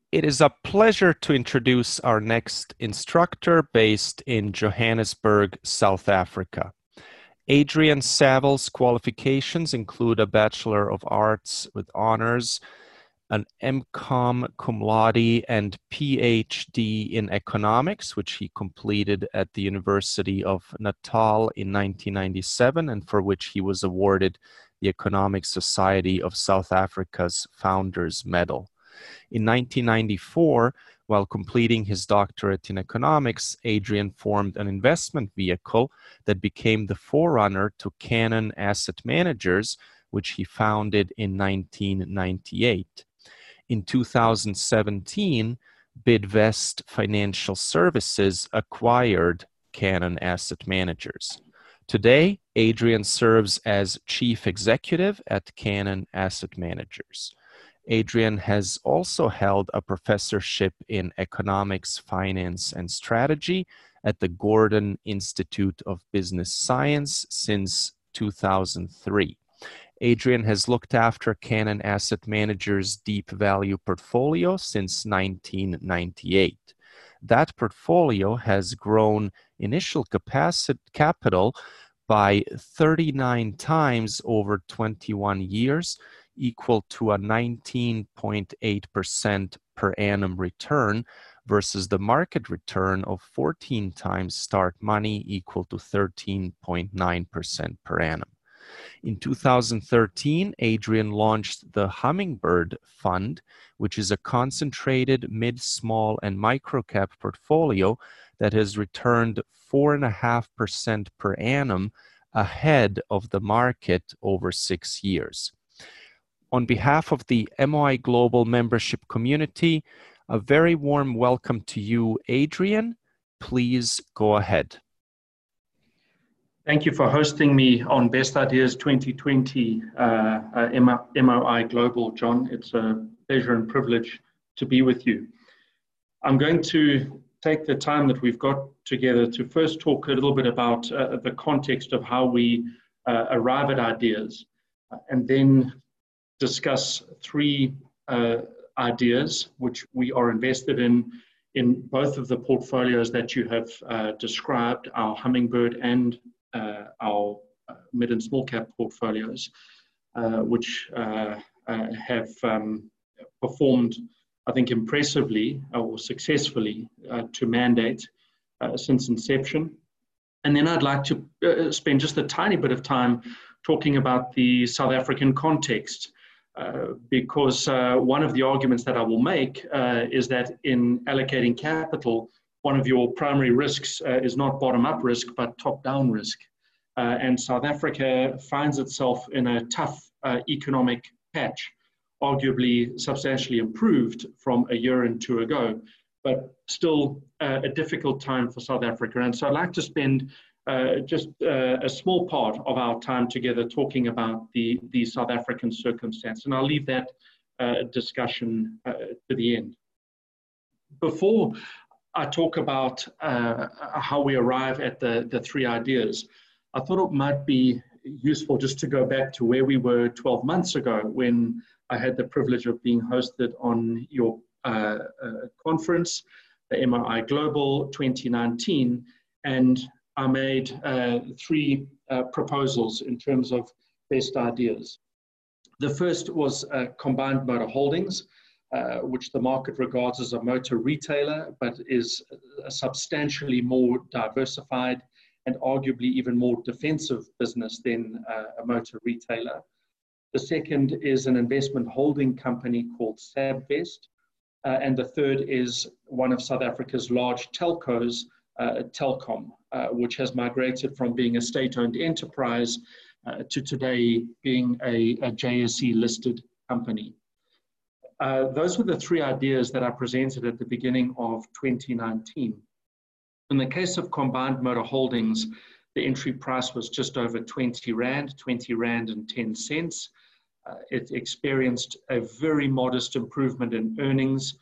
It is a pleasure to introduce our next instructor based in Johannesburg, South Africa. Adrian Savile's qualifications include a Bachelor of Arts with honors, an MCom cum laude, and PhD in economics, which he completed at the University of Natal in 1997, and for which he was awarded the Economic Society of South Africa's Founders Medal. In 1994, while completing his doctorate in economics, Adrian formed an investment vehicle that became the forerunner to Cannon Asset Managers, which he founded in 1998. In 2017, Bidvest Financial Services acquired Cannon Asset Managers. Today, Adrian serves as Chief Executive at Cannon Asset Managers. Adrian has also held a professorship in economics, finance, and strategy at the Gordon Institute of Business Science since 2003. Adrian has looked after Cannon Asset Managers' deep value portfolio since 1998. That portfolio has grown initial capital by 39 times over 21 years, equal to a 19.8% per annum return versus the market return of 14 times start money, equal to 13.9% per annum. In 2013, Adrian launched the Hummingbird Fund, which is a concentrated mid, small, and microcap portfolio that has returned 4.5% per annum ahead of the market over 6 years. On behalf of the MOI Global membership community, a very warm welcome to you, Adrian. Please go ahead. Thank you for hosting me on Best Ideas 2020 MOI Global, John. It's a pleasure and privilege to be with you. I'm going to take the time that we've got together to first talk a little bit about the context of how we arrive at ideas, and then discuss three ideas which we are invested in both of the portfolios that you have described, our Hummingbird and our mid and small cap portfolios, which have performed, I think, impressively or successfully to mandate since inception. And then I'd like to spend just a tiny bit of time talking about the South African context, because one of the arguments that I will make is that in allocating capital, one of your primary risks is not bottom-up risk, but top-down risk. And South Africa finds itself in a tough economic patch, arguably substantially improved from a year and two ago, but still a difficult time for South Africa. And so I'd like to spend just a small part of our time together talking about the South African circumstance, and I'll leave that discussion to the end. Before I talk about how we arrive at the three ideas, I thought it might be useful just to go back to where we were 12 months ago when I had the privilege of being hosted on your conference, the MOI Global 2019, and I made three proposals in terms of best ideas. The first was Combined Motor Holdings, which the market regards as a motor retailer, but is a substantially more diversified and arguably even more defensive business than a motor retailer. The second is an investment holding company called Sabvest. And the third is one of South Africa's large telcos, Telkom, which has migrated from being a state-owned enterprise to today being a JSE-listed company. Those were the three ideas that I presented at the beginning of 2019. In the case of Combined Motor Holdings, the entry price was just over 20 Rand and 10 cents. It experienced a very modest improvement in earnings,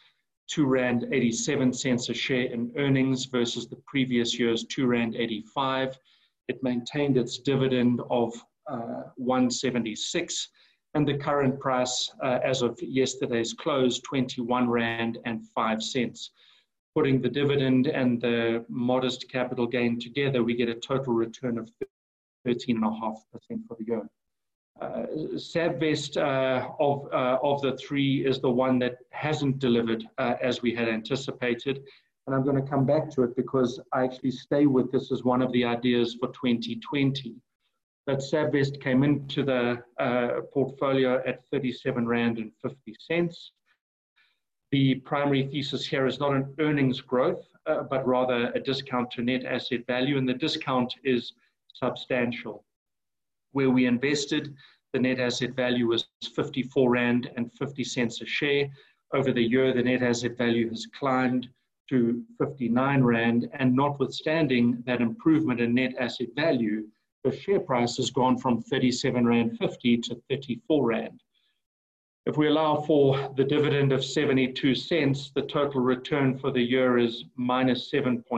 2.87 Rand a share in earnings versus the previous year's 2.85 Rand. It maintained its dividend of 1.76, and the current price as of yesterday's close, 21 Rand and 5 cents. Putting the dividend and the modest capital gain together, we get a total return of 13.5% for the year. Savvest of the three is the one that hasn't delivered as we had anticipated. And I'm going to come back to it because I actually stay with this as one of the ideas for 2020. That Savvest came into the portfolio at 37 Rand and 50 cents. The primary thesis here is not an earnings growth, but rather a discount to net asset value, and the discount is substantial. Where we invested, the net asset value was 54 Rand and 50 cents a share. Over the year, the net asset value has climbed to 59 Rand, and notwithstanding that improvement in net asset value, the share price has gone from 37 Rand 50 to 34 Rand. If we allow for the dividend of 72 cents, the total return for the year is minus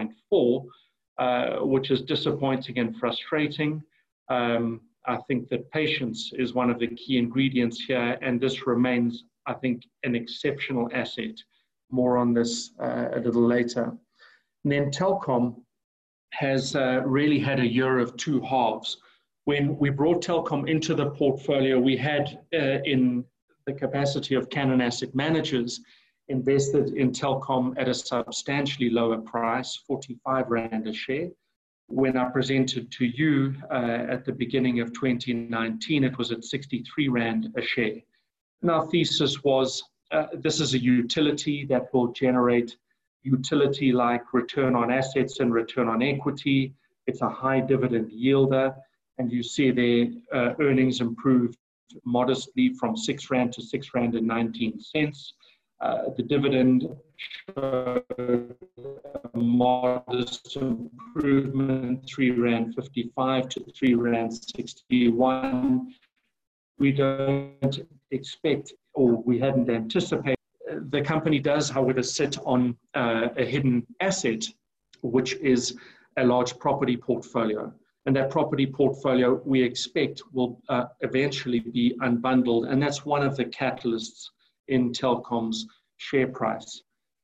7.4, which is disappointing and frustrating. I think that patience is one of the key ingredients here, and this remains, I think, an exceptional asset. More on this a little later. And then Telkom has really had a year of two halves. When we brought Telkom into the portfolio, we had in the capacity of Cannon Asset Managers invested in Telkom at a substantially lower price, 45 Rand a share. When I presented to you at the beginning of 2019, it was at 63 Rand a share. And our thesis was this is a utility that will generate utility-like return on assets and return on equity. It's a high dividend yielder, and you see their earnings improved modestly from 6 Rand to 6 Rand and 19 cents. The dividend showed a modest improvement, 3 Rand 55 to 3 Rand 61. We don't expect, or we hadn't anticipated. The company does, however, sit on a hidden asset, which is a large property portfolio. And that property portfolio, we expect, will eventually be unbundled. And that's one of the catalysts in Telkom's share price.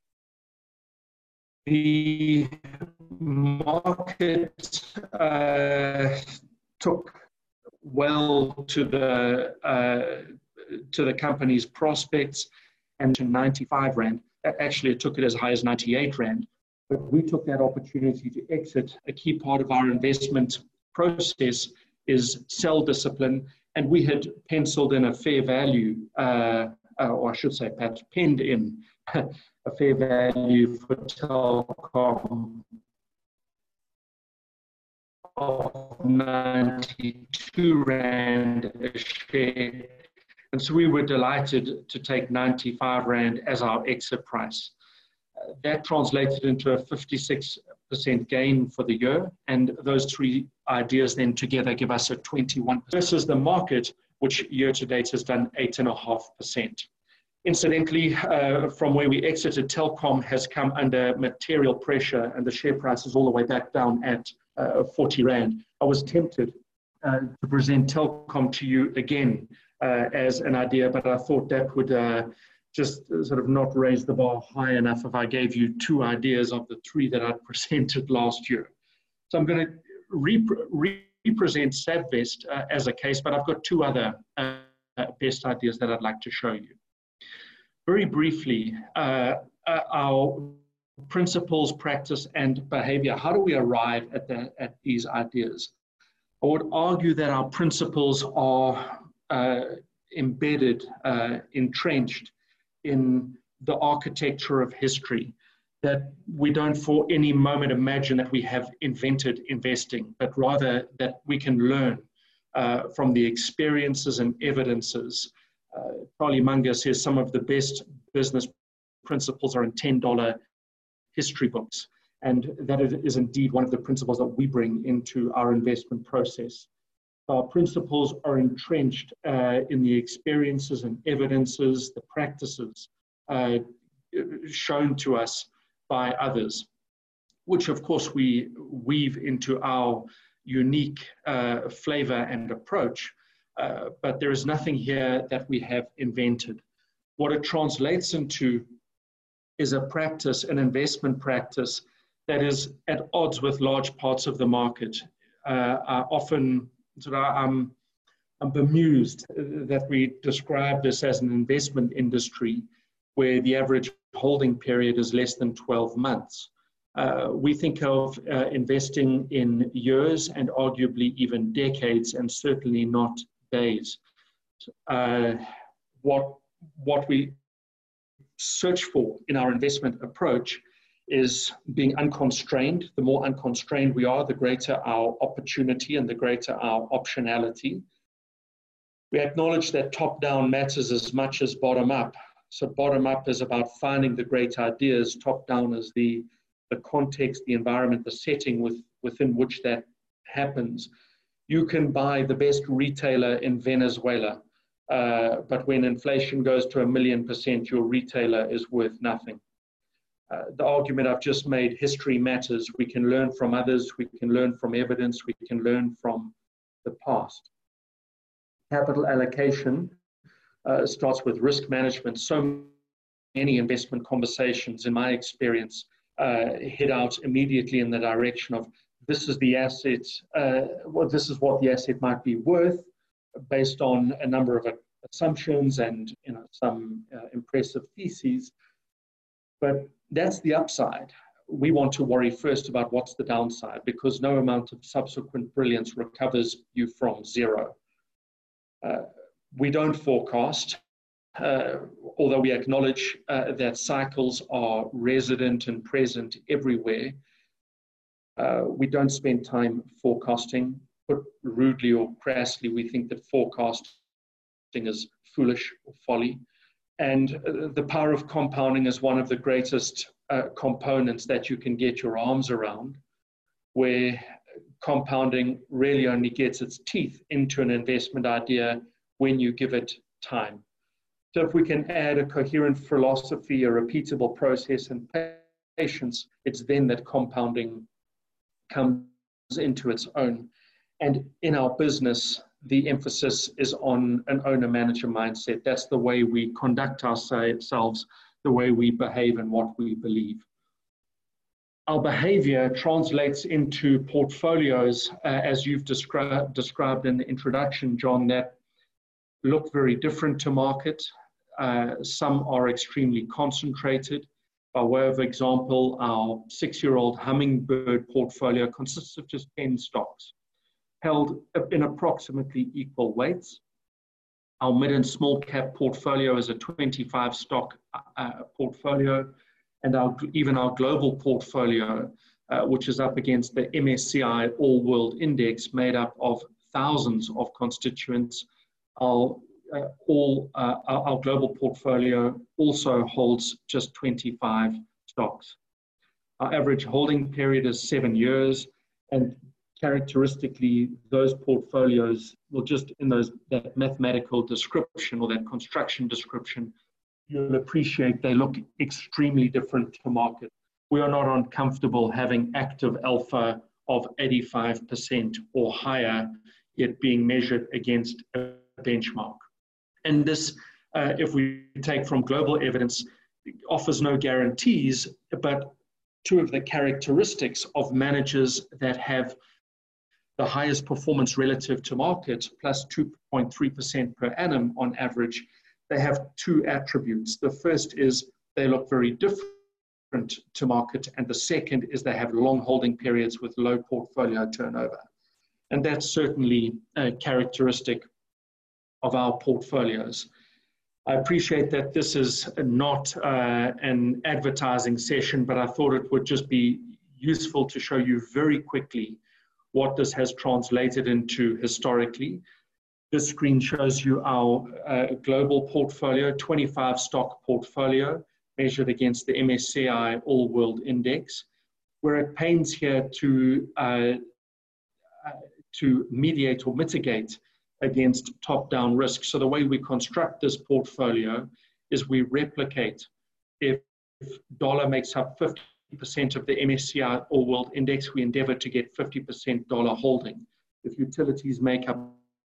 The market took well to the company's prospects and to 95 Rand. Actually, it took it as high as 98 Rand. But we took that opportunity to exit. A key part of our investment process is sell discipline, and we had penciled in a fair value, or I should say perhaps penned in a fair value for Telkom of 92 Rand a share. And so we were delighted to take 95 Rand as our exit price. That translated into a 56% gain for the year, and those three ideas then together give us a 21%. Versus the market, which year to date has done 8.5%. Incidentally, from where we exited, Telkom has come under material pressure, and the share price is all the way back down at 40 Rand. I was tempted to present Telkom to you again as an idea, but I thought that would just sort of not raise the bar high enough if I gave you two ideas of the three that I presented last year. So I'm going to represent Savvest as a case, but I've got two other best ideas that I'd like to show you. Very briefly, our principles, practice, and behavior. How do we arrive at these ideas? I would argue that our principles are embedded, entrenched in the architecture of history, that we don't for any moment imagine that we have invented investing, but rather that we can learn from the experiences and evidences. Charlie Munger says some of the best business principles are in $10 history books, and that is indeed one of the principles that we bring into our investment process. Our principles are entrenched in the experiences and evidences, the practices shown to us by others, which of course we weave into our unique flavor and approach. but there is nothing here that we have invented. What it translates into is a practice, an investment practice that is at odds with large parts of the market. I'm bemused that we describe this as an investment industry where the average holding period is less than 12 months. We think of investing in years and arguably even decades, and certainly not days. What we search for in our investment approach is being unconstrained. The more unconstrained we are, the greater our opportunity and the greater our optionality. We acknowledge that top-down matters as much as bottom-up. So bottom-up is about finding the great ideas. Top-down is the context, the environment, the setting within which that happens. You can buy the best retailer in Venezuela, but when inflation goes to 1,000,000%, your retailer is worth nothing. The argument I've just made, history matters. We can learn from others. We can learn from evidence. We can learn from the past. Capital allocation starts with risk management. So many investment conversations, in my experience, head out immediately in the direction of this is the asset, this is what the asset might be worth based on a number of assumptions and some impressive theses. But that's the upside. We want to worry first about what's the downside, because no amount of subsequent brilliance recovers you from zero. We don't forecast, although we acknowledge that cycles are resident and present everywhere. We don't spend time forecasting. Put rudely or crassly, we think that forecasting is foolish or folly. And the power of compounding is one of the greatest components that you can get your arms around, where compounding really only gets its teeth into an investment idea when you give it time. So if we can add a coherent philosophy, a repeatable process, and patience, it's then that compounding comes into its own. And in our business, the emphasis is on an owner-manager mindset. That's the way we conduct ourselves, the way we behave and what we believe. Our behavior translates into portfolios, as you've described in the introduction, John, that look very different to market. Some are extremely concentrated. By way of example, our 6-year-old Hummingbird portfolio consists of just 10 stocks, held in approximately equal weights. Our mid and small cap portfolio is a 25 stock portfolio, and even our global portfolio, which is up against the MSCI All World Index, made up of thousands of constituents. Our global portfolio also holds just 25 stocks. Our average holding period is 7 years, and characteristically, those portfolios will just in that mathematical description or that construction description, you'll appreciate they look extremely different to market. We are not uncomfortable having active alpha of 85% or higher, yet being measured against a benchmark. And this, if we take from global evidence, offers no guarantees, but two of the characteristics of managers that have the highest performance relative to market, plus 2.3% per annum on average, they have two attributes. The first is they look very different to market, and the second is they have long holding periods with low portfolio turnover. And that's certainly a characteristic of our portfolios. I appreciate that this is not an advertising session, but I thought it would just be useful to show you very quickly what this has translated into historically. This screen shows you our global portfolio, 25 stock portfolio, measured against the MSCI All World Index. We're at pains here to mediate or mitigate against top-down risk. So the way we construct this portfolio is we replicate. If dollar makes up 50% of the MSCI All World Index, we endeavor to get 50% dollar holding. If utilities make up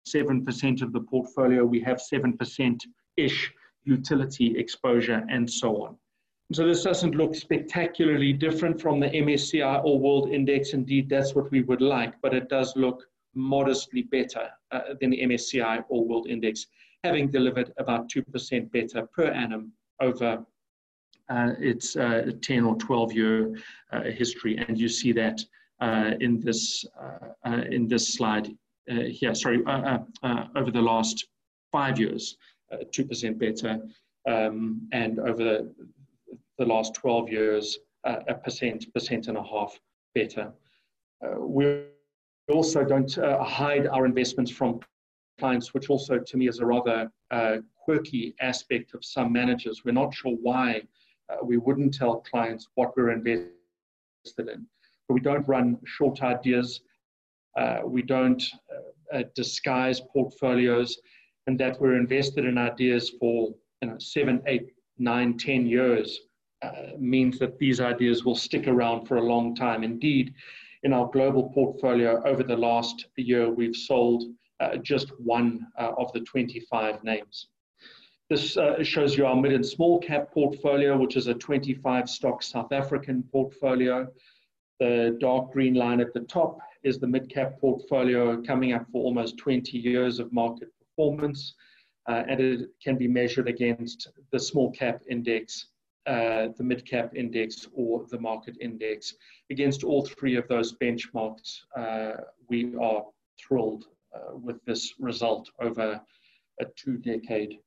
7% of the portfolio, we have 7%-ish utility exposure, and so on. So this doesn't look spectacularly different from the MSCI All World Index. Indeed, that's what we would like, but it does look modestly better than the MSCI All World Index, having delivered about 2% better per annum over its 10 or 12-year history. And you see that in this slide here. Sorry, over the last 5 years, 2% better, and over the last 12 years, a percent and a half better. We also don't hide our investments from clients, which also to me is a rather quirky aspect of some managers. We're not sure why we wouldn't tell clients what we're invested in. But we don't run short ideas. We don't disguise portfolios, and that we're invested in ideas for 7, 8, 9, 10 years means that these ideas will stick around for a long time. Indeed, in our global portfolio over the last year, we've sold just one of the 25 names. This shows you our mid and small cap portfolio, which is a 25 stock South African portfolio. The dark green line at the top is the mid cap portfolio, coming up for almost 20 years of market performance, and it can be measured against the small cap index, the mid cap index, or the market index. Against all three of those benchmarks, we are thrilled with this result over a 2-decade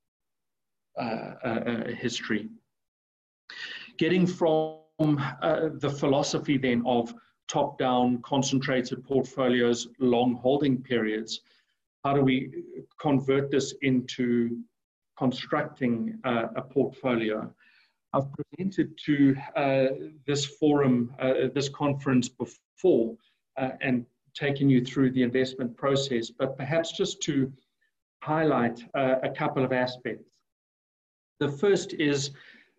history. Getting from the philosophy then of top-down concentrated portfolios, long holding periods, how do we convert this into constructing a portfolio? I've presented to this forum, this conference before, and taken you through the investment process, but perhaps just to highlight a couple of aspects. The first is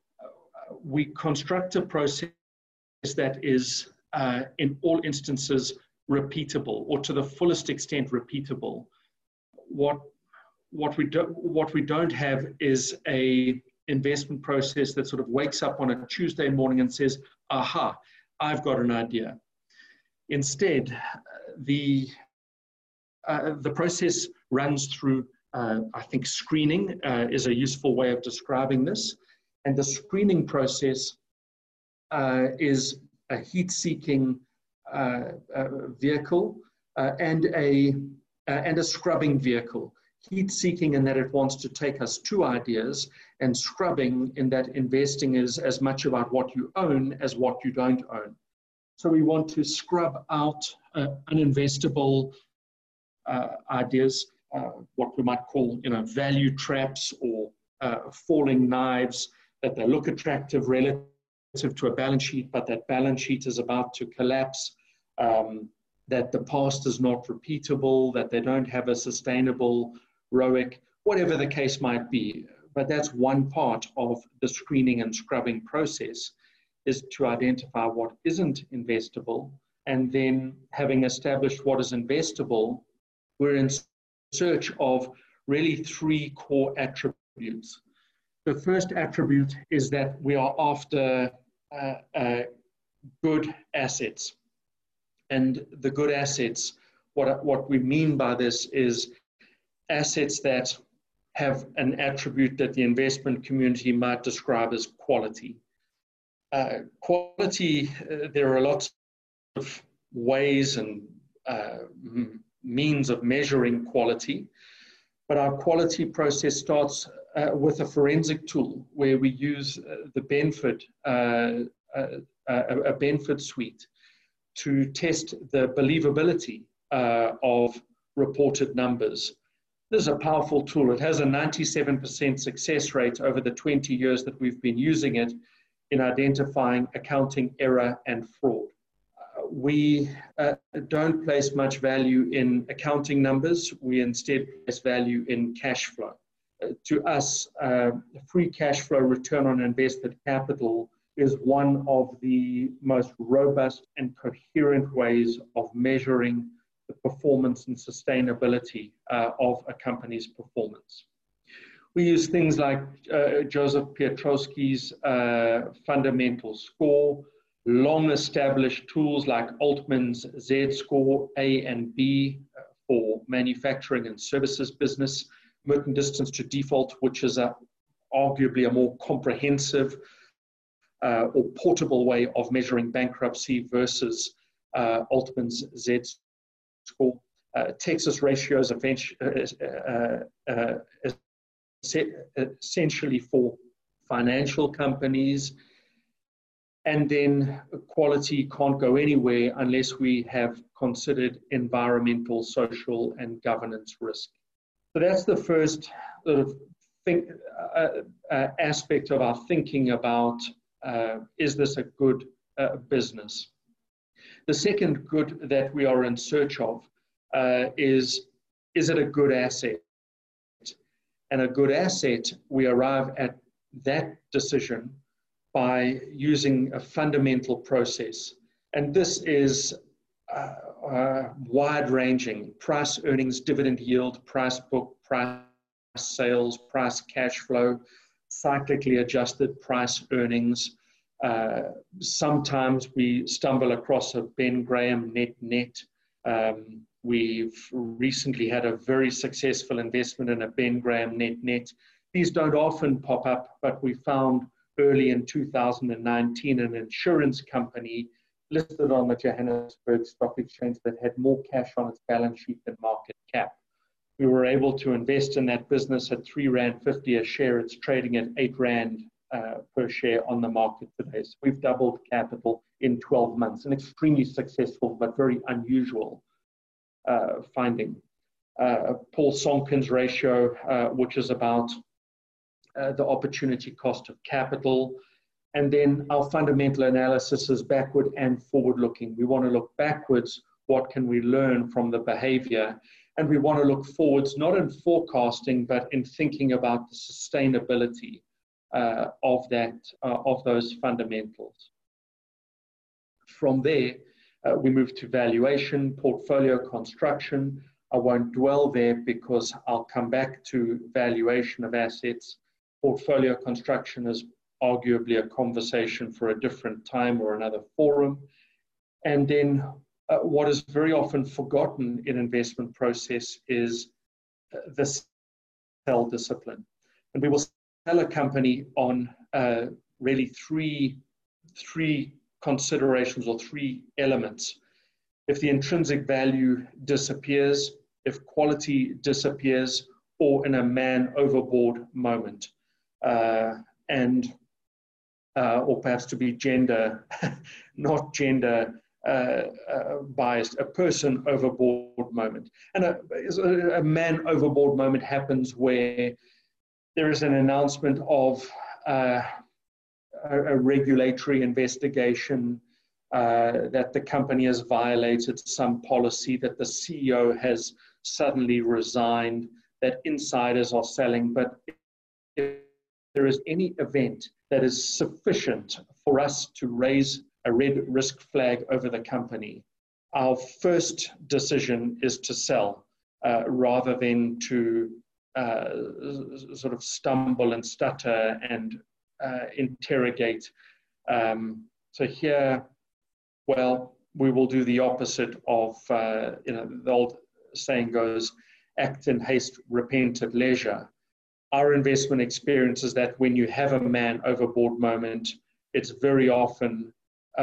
we construct a process that is, in all instances, repeatable, or to the fullest extent repeatable. What we don't have is a investment process that sort of wakes up on a Tuesday morning and says, aha, I've got an idea. Instead, the process runs through, I think screening is a useful way of describing this. And the screening process is a heat-seeking vehicle and a scrubbing vehicle. Heat-seeking in that it wants to take us to ideas, and scrubbing in that investing is as much about what you own as what you don't own. So we want to scrub out uninvestable ideas, what we might call value traps or falling knives, that they look attractive relative to a balance sheet, but that balance sheet is about to collapse, that the past is not repeatable, that they don't have a sustainable ROIC, whatever the case might be. But that's one part of the screening and scrubbing process, is to identify what isn't investable, and then having established what is investable, we're in search of really 3 core attributes. The first attribute is that we are after good assets. And the good assets, what we mean by this is assets that have an attribute that the investment community might describe as quality. Quality, there are lots of ways and means of measuring quality, but our quality process starts with a forensic tool where we use the Benford, a Benford suite to test the believability of reported numbers. This is a powerful tool. It has a 97% success rate over the 20 years that we've been using it in identifying accounting error and fraud. We don't place much value in accounting numbers. We instead place value in cash flow. To us, free cash flow return on invested capital is one of the most robust and coherent ways of measuring the performance and sustainability of a company's performance. We use things like Joseph Piotrowski's fundamental score, long-established tools like Altman's Z-score A and B for manufacturing and services business, Merton distance to default, which is arguably a more comprehensive or portable way of measuring bankruptcy versus Altman's Z-score. Texas ratios essentially for financial companies, and then quality can't go anywhere unless we have considered environmental, social, and governance risk. So that's the first sort of aspect of our thinking about is this a good business? The second good that we are in search of is it a good asset? And a good asset, we arrive at that decision by using a fundamental process. And this is wide-ranging: price earnings, dividend yield, price book, price sales, price cash flow, cyclically adjusted price earnings. Sometimes we stumble across a Ben Graham net. We've recently had a very successful investment in a Ben Graham net. These don't often pop up, but we found early in 2019 an insurance company listed on the Johannesburg Stock Exchange that had more cash on its balance sheet than market cap. We were able to invest in that business at R3.50 a share. It's trading at R8 per share on the market today. So we've doubled capital in 12 months, an extremely successful but very unusual finding. Paul Sonkin's ratio, which is about the opportunity cost of capital. And then our fundamental analysis is backward and forward looking. We want to look backwards, what can we learn from the behavior? And we want to look forwards, not in forecasting, but in thinking about the sustainability of those fundamentals. From there, we move to valuation, portfolio construction. I won't dwell there because I'll come back to valuation of assets. Portfolio construction is arguably a conversation for a different time or another forum. And then what is very often forgotten in investment process is the sell discipline. And we will sell a company on really three considerations or three elements. If the intrinsic value disappears, if quality disappears, or in a man overboard moment. Or perhaps to be gender, not gender biased, a person overboard moment. And a man overboard moment happens where there is an announcement of a regulatory investigation, that the company has violated some policy, that the CEO has suddenly resigned, that insiders are selling. But if there is any event that is sufficient for us to raise a red risk flag over the company, our first decision is to sell rather than to sort of stumble and stutter and interrogate. So here, well, we will do the opposite of, the old saying goes, act in haste, repent at leisure. Our investment experience is that when you have a man overboard moment, it's very often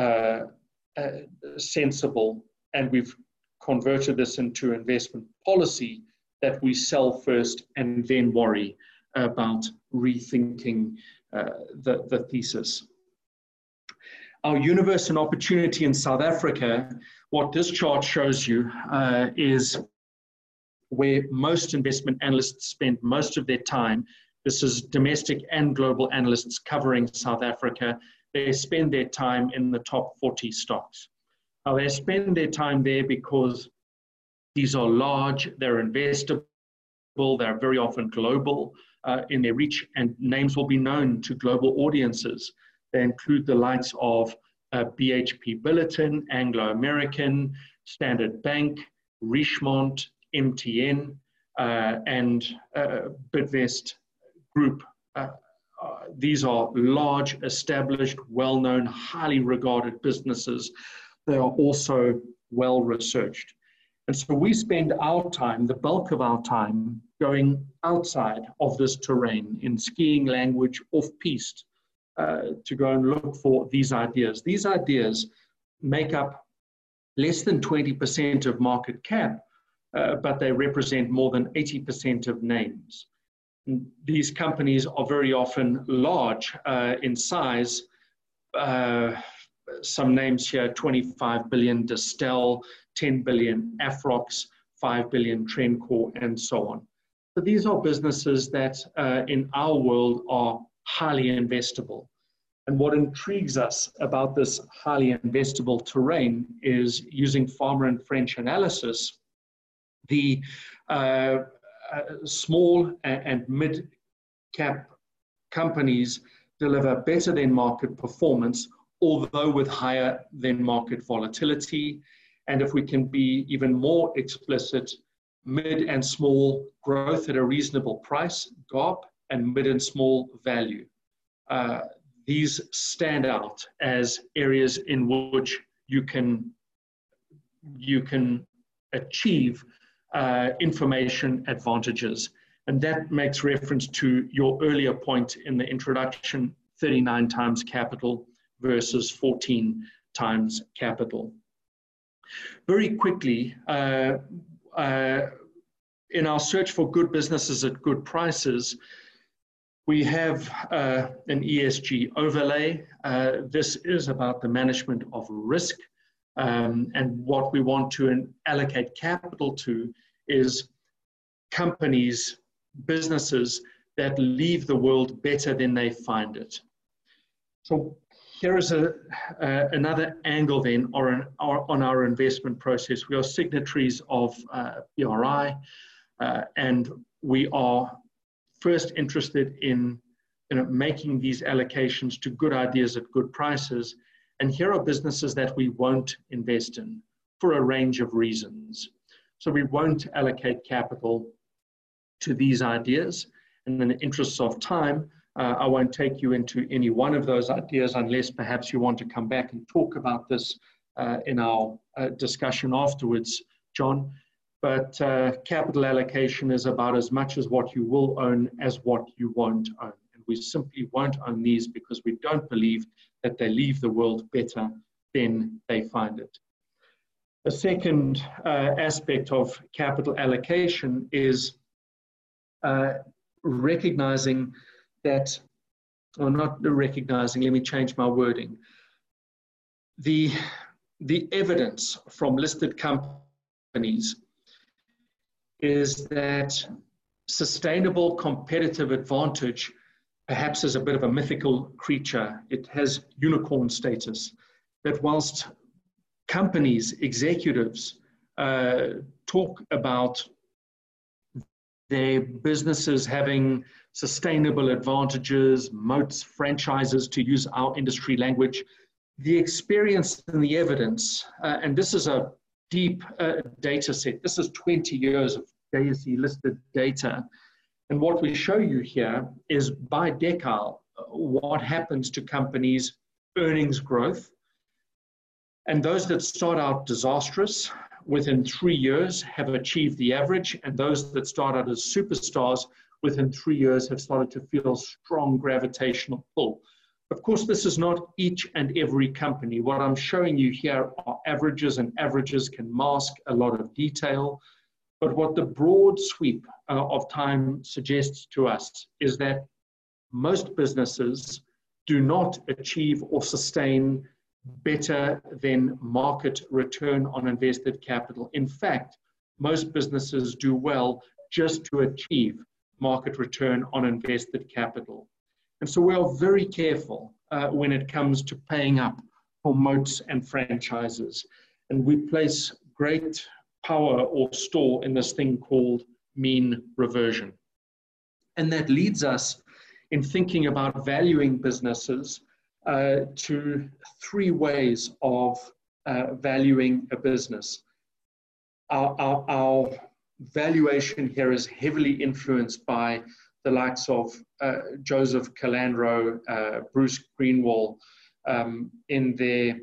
sensible, and we've converted this into investment policy, that we sell first and then worry about rethinking the thesis. Our universe and opportunity in South Africa, what this chart shows you is where most investment analysts spend most of their time. This is domestic and global analysts covering South Africa. They spend their time in the top 40 stocks. Now, they spend their time there because these are large, they're investable, they're very often global in their reach, and names will be known to global audiences. They include the likes of BHP Billiton, Anglo American, Standard Bank, Richemont, MTN, and Bidvest Group. These are large, established, well-known, highly regarded businesses. They are also well-researched. And so we spend our time, the bulk of our time, going outside of this terrain in skiing language, off-piste, to go and look for these ideas. These ideas make up less than 20% of market cap, but they represent more than 80% of names. And these companies are very often large in size. Some names here, 25 billion Distell, 10 billion Afrox, 5 billion Trencor, and so on. So these are businesses that in our world are highly investable. And what intrigues us about this highly investable terrain is, using Farmer and French analysis, the small and mid-cap companies deliver better than market performance, although with higher than market volatility. And if we can be even more explicit, mid and small growth at a reasonable price, GARP, and mid and small value. These stand out as areas in which you can achieve information advantages. And that makes reference to your earlier point in the introduction, 39 times capital versus 14 times capital. Very quickly, in our search for good businesses at good prices, we have an ESG overlay. This is about the management of risk. And what we want to allocate capital to is companies, businesses that leave the world better than they find it. So here is another angle then on our investment process. We are signatories of PRI, and we are first interested in making these allocations to good ideas at good prices. And here are businesses that we won't invest in for a range of reasons. So we won't allocate capital to these ideas. And in the interests of time, I won't take you into any one of those ideas unless perhaps you want to come back and talk about this in our discussion afterwards, John. But capital allocation is about as much as what you will own as what you won't own. And we simply won't own these because we don't believe that they leave the world better than they find it. The second aspect of capital allocation is recognizing that, or not recognizing, let me change my wording. The evidence from listed companies is that sustainable competitive advantage perhaps is a bit of a mythical creature. It has unicorn status. That whilst companies, executives talk about their businesses having sustainable advantages, moats, franchises, to use our industry language, the experience and the evidence, and this is a deep data set. This is 20 years of JSE listed data. And what we show you here is by decile what happens to companies' earnings growth. And those that start out disastrous within 3 years have achieved the average, and those that start out as superstars within 3 years have started to feel strong gravitational pull. Of course, this is not each and every company. What I'm showing you here are averages, and averages can mask a lot of detail. But what the broad sweep of time suggests to us is that most businesses do not achieve or sustain better than market return on invested capital. In fact, most businesses do well just to achieve market return on invested capital. And so we are very careful when it comes to paying up for moats and franchises. And we place great power or store in this thing called mean reversion. And that leads us in thinking about valuing businesses to three ways of valuing a business. our valuation here is heavily influenced by the likes of Joseph Calandro, Bruce Greenwald, in their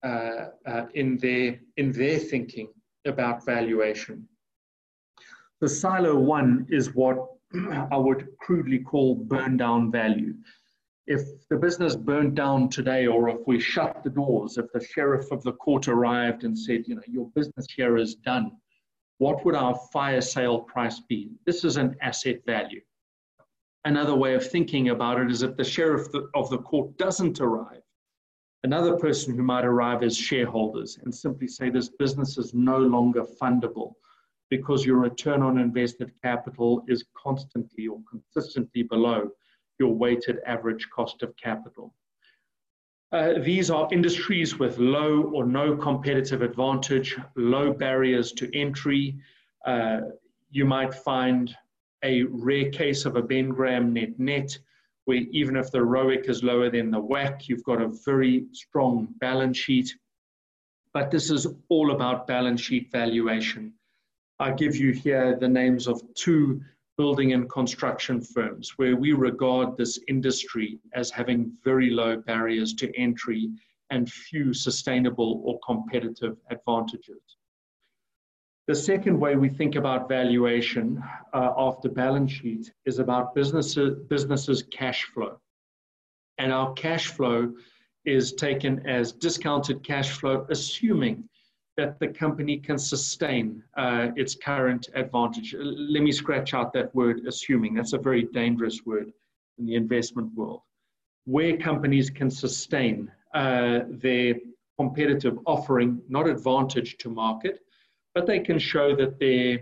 thinking about valuation. The silo one is what I would crudely call burn down value. If the business burned down today, or if we shut the doors, if the sheriff of the court arrived and said, your business here is done, what would our fire sale price be? This is an asset value. Another way of thinking about it is if the sheriff of the court doesn't arrive, another person who might arrive as shareholders and simply say this business is no longer fundable because your return on invested capital is constantly or consistently below your weighted average cost of capital. These are industries with low or no competitive advantage, low barriers to entry. You might find a rare case of a Ben Graham net, where even if the ROIC is lower than the WACC, you've got a very strong balance sheet. But this is all about balance sheet valuation. I give you here the names of 2 building and construction firms where we regard this industry as having very low barriers to entry and few sustainable or competitive advantages. The second way we think about valuation after balance sheet is about businesses' cash flow. And our cash flow is taken as discounted cash flow, assuming that the company can sustain its current advantage. Let me scratch out that word, assuming. That's a very dangerous word in the investment world. Where companies can sustain their competitive offering, not advantage to market, but they can show that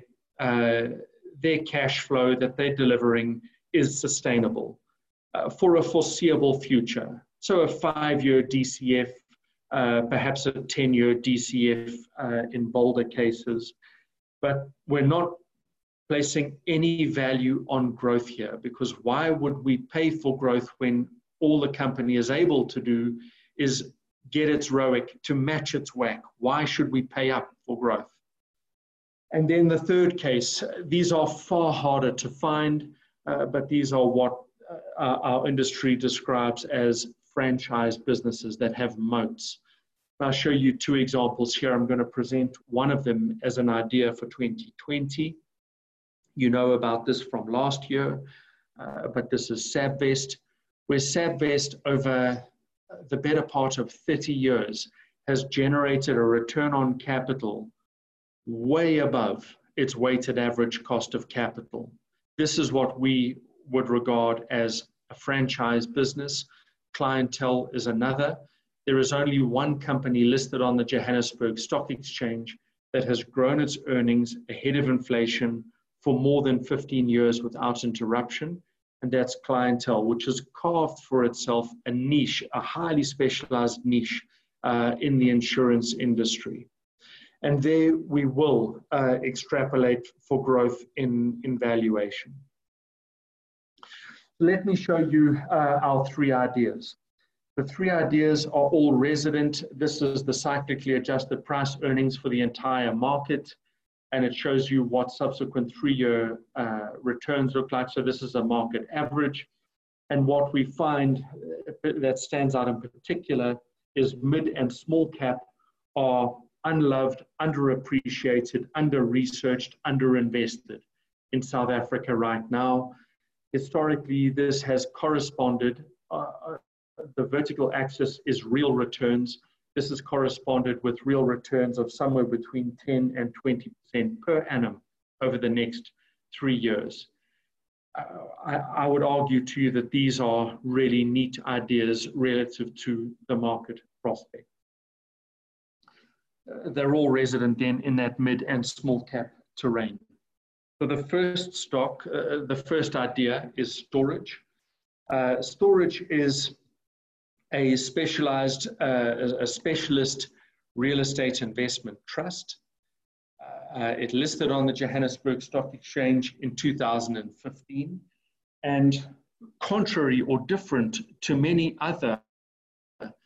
their cash flow that they're delivering is sustainable for a foreseeable future. So a 5-year DCF, perhaps a 10-year DCF in bolder cases. But we're not placing any value on growth here, because why would we pay for growth when all the company is able to do is get its ROIC to match its WACC? Why should we pay up for growth? And then the third case, these are far harder to find, but these are what our industry describes as franchise businesses that have moats. I'll show you 2 examples here. I'm going to present one of them as an idea for 2020. You know about this from last year, but this is Savvest, where Savvest over the better part of 30 years has generated a return on capital way above its weighted average cost of capital. This is what we would regard as a franchise business. Clientele is another. There is only one company listed on the Johannesburg Stock Exchange that has grown its earnings ahead of inflation for more than 15 years without interruption, and that's Clientele, which has carved for itself a niche, a highly specialized niche in the insurance industry. And there we will extrapolate for growth in valuation. Let me show you our 3 ideas. The 3 ideas are all resident. This is the cyclically adjusted price earnings for the entire market, and it shows you what subsequent 3-year returns look like. So this is a market average. And what we find that stands out in particular is mid and small cap are unloved, underappreciated, under-researched, underinvested in South Africa right now. Historically, this has corresponded, the vertical axis is real returns. This has corresponded with real returns of somewhere between 10 and 20% per annum over the next 3 years. I would argue to you that these are really neat ideas relative to the market prospect. They're all resident then in that mid and small cap terrain. So the first stock, the first idea is Storage. Storage is a specialist real estate investment trust. It listed on the Johannesburg Stock Exchange in 2015. And contrary or different to many other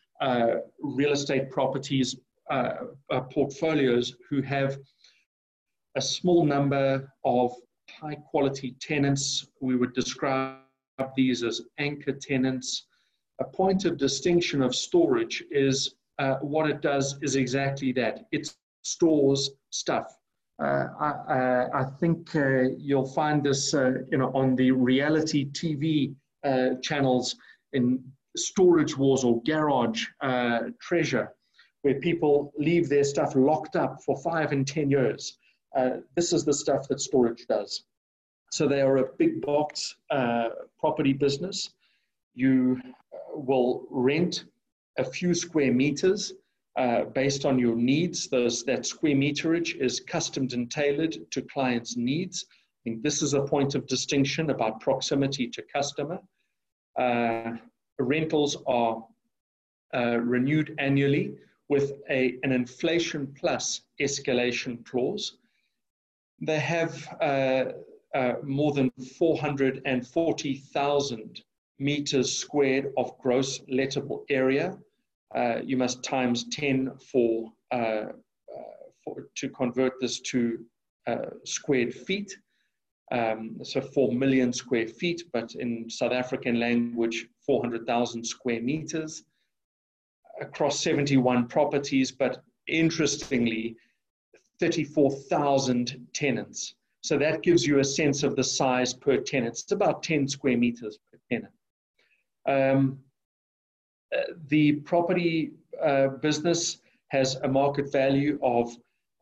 real estate properties portfolios who have a small number of high quality tenants. We would describe these as anchor tenants. A point of distinction of storage is what it does is exactly that. It stores stuff. I think you'll find this on the reality TV channels in Storage Wars or Garage Treasure, where people leave their stuff locked up for 5 and 10 years. This is the stuff that storage does. So they are a big box property business. You will rent a few square meters based on your needs. That square meterage is customed and tailored to clients' needs. I think this is a point of distinction about proximity to customer. Rentals are renewed annually with an inflation plus escalation clause. They have more than 440,000 meters squared of gross lettable area. You must times 10 to convert this to squared feet. So 4 million square feet, but in South African language, 400,000 square meters across 71 properties, but interestingly, 34,000 tenants. So that gives you a sense of the size per tenant. It's about 10 square meters per tenant. The property business has a market value of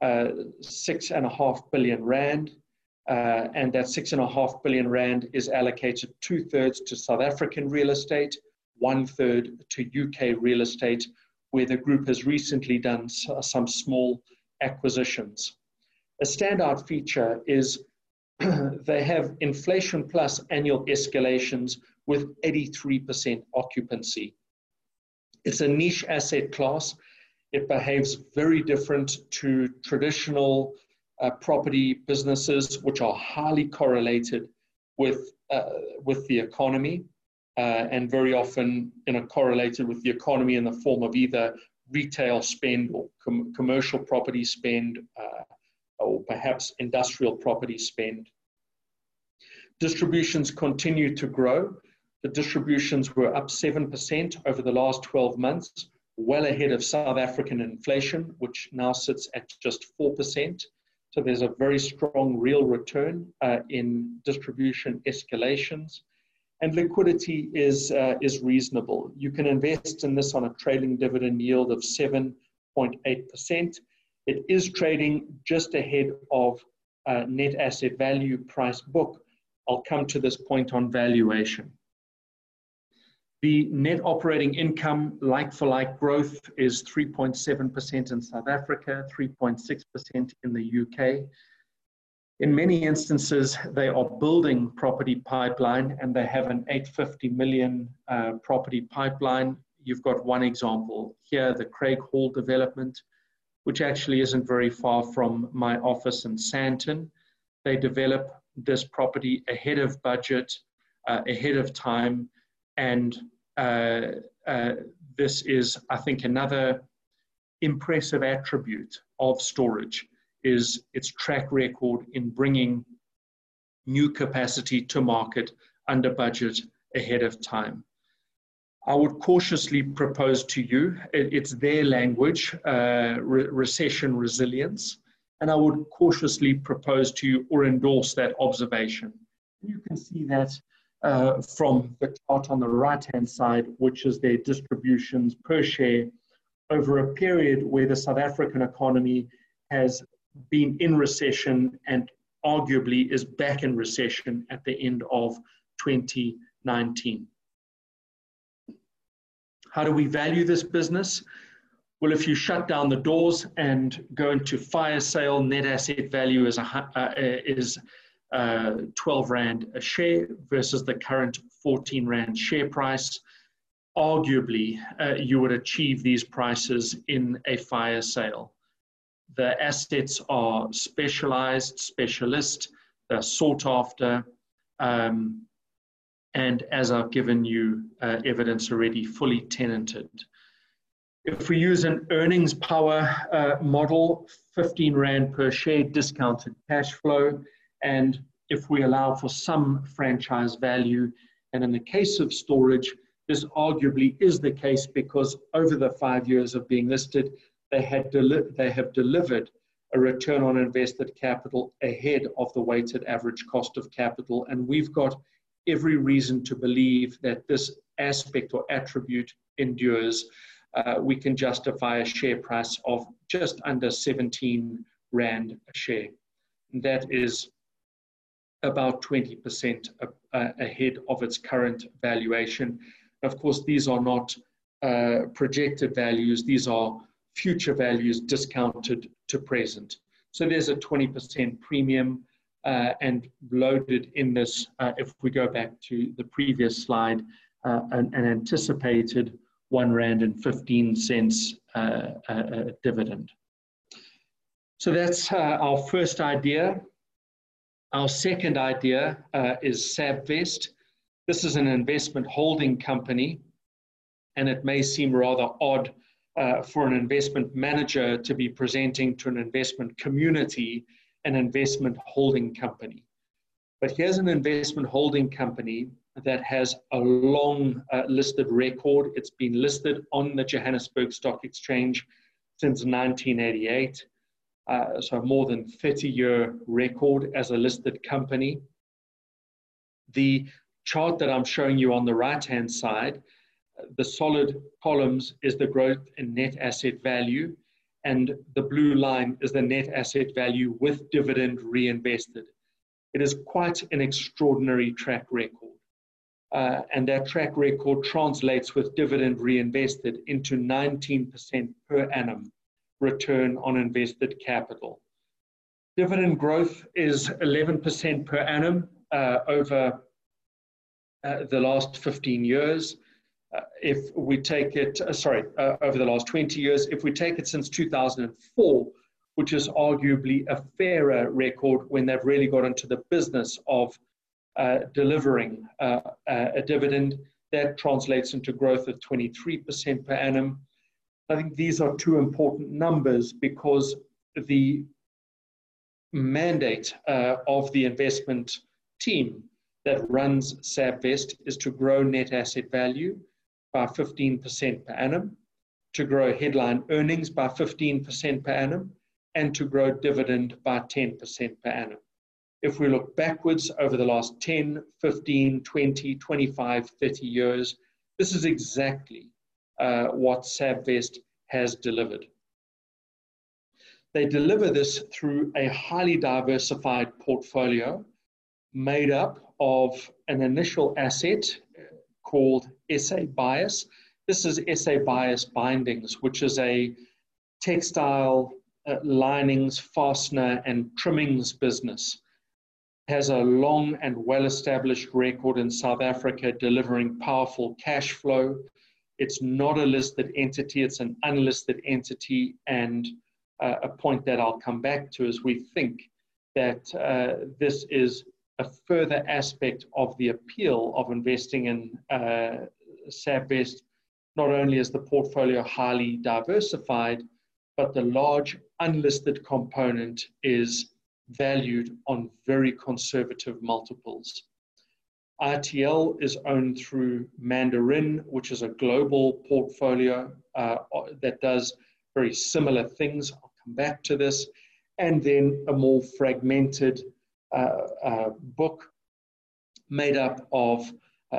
6.5 billion rand, and that 6.5 billion rand is allocated 2/3 to South African real estate, 1/3 to UK real estate, where the group has recently done some small acquisitions. A standout feature is they have inflation plus annual escalations with 83% occupancy. It's a niche asset class. It behaves very different to traditional property businesses, which are highly correlated with the economy, and very often correlated with the economy in the form of either retail spend or commercial property spend, or perhaps industrial property spend. Distributions continue to grow. The distributions were up 7% over the last 12 months, well ahead of South African inflation, which now sits at just 4%. So there's a very strong real return in distribution escalations. And liquidity is reasonable. You can invest in this on a trailing dividend yield of 7.8%. It is trading just ahead of net asset value price book. I'll come to this point on valuation. The net operating income like-for-like growth is 3.7% in South Africa, 3.6% in the UK. In many instances, they are building property pipeline and they have an 850 million property pipeline. You've got one example here, the Craig Hall development, which actually isn't very far from my office in Sandton. They develop this property ahead of budget, ahead of time, and this is, I think, another impressive attribute of storage is its track record in bringing new capacity to market under budget ahead of time. I would cautiously propose to you, it's their language, recession resilience, and I would cautiously propose to you or endorse that observation. You can see that from the chart on the right-hand side, which is their distributions per share over a period where the South African economy has been in recession and arguably is back in recession at the end of 2019. How do we value this business? Well, if you shut down the doors and go into fire sale, net asset value is 12 Rand a share versus the current 14 Rand share price. Arguably, you would achieve these prices in a fire sale. The assets are specialized, specialist, they're sought after, and as I've given you evidence already, fully tenanted. If we use an earnings power model, 15 Rand per share discounted cash flow, and if we allow for some franchise value, and in the case of storage, this arguably is the case because over the 5 years of being listed, they have delivered a return on invested capital ahead of the weighted average cost of capital. And we've got every reason to believe that this aspect or attribute endures. We can justify a share price of just under 17 Rand a share. And that is about 20% ahead of its current valuation. Of course, these are not projected values. These are future values discounted to present. So there's a 20% premium and loaded in this, if we go back to the previous slide, an anticipated R1.15 dividend. So that's our first idea. Our second idea is SabVest. This is an investment holding company, and it may seem rather odd for an investment manager to be presenting to an investment community an investment holding company. But here's an investment holding company that has a long listed record. It's been listed on the Johannesburg Stock Exchange since 1988. So more than 30-year record as a listed company. The chart that I'm showing you on the right-hand side, the solid columns is the growth in net asset value, and the blue line is the net asset value with dividend reinvested. It is quite an extraordinary track record. And that track record translates with dividend reinvested into 19% per annum return on invested capital. Dividend growth is 11% per annum over the last 15 years. If we take it, over the last 20 years, if we take it since 2004, which is arguably a fairer record when they've really got into the business of delivering a dividend, that translates into growth of 23% per annum. I think these are two important numbers because the mandate of the investment team that runs SabVest is to grow net asset value by 15% per annum, to grow headline earnings by 15% per annum, and to grow dividend by 10% per annum. If we look backwards over the last 10, 15, 20, 25, 30 years, this is exactly what SabVest has delivered. They deliver this through a highly diversified portfolio made up of an initial asset called SA Bias. This is SA Bias Bindings, which is a textile linings, fastener, and trimmings business. It has a long and well-established record in South Africa delivering powerful cash flow. It's not a listed entity, it's an unlisted entity, and a point that I'll come back to is we think that this is a further aspect of the appeal of investing in SabVest. Not only is the portfolio highly diversified, but the large unlisted component is valued on very conservative multiples. ITL is owned through Mandarin, which is a global portfolio that does very similar things. I'll come back to this. And then a more fragmented book made up of